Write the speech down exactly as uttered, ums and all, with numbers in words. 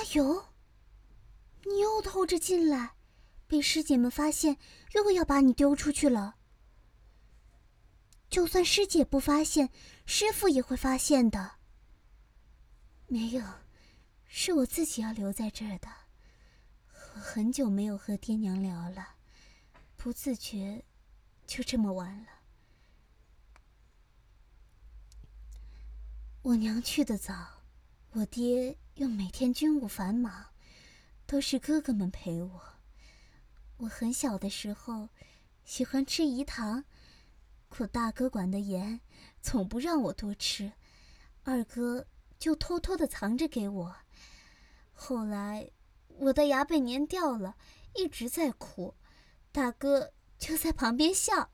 油？你又偷着进来，被师姐们发现，又要把你丢出去了。就算师姐不发现，师父也会发现的。没有，是我自己要留在这儿的。我很久没有和爹娘聊了，不自觉就这么完了。我娘去得早，我爹又每天军务繁忙，都是哥哥们陪我。我很小的时候喜欢吃饴糖，可大哥管得严，从不让我多吃，二哥就偷偷地藏着给我。后来我的牙被粘掉了，一直在哭，大哥就在旁边笑。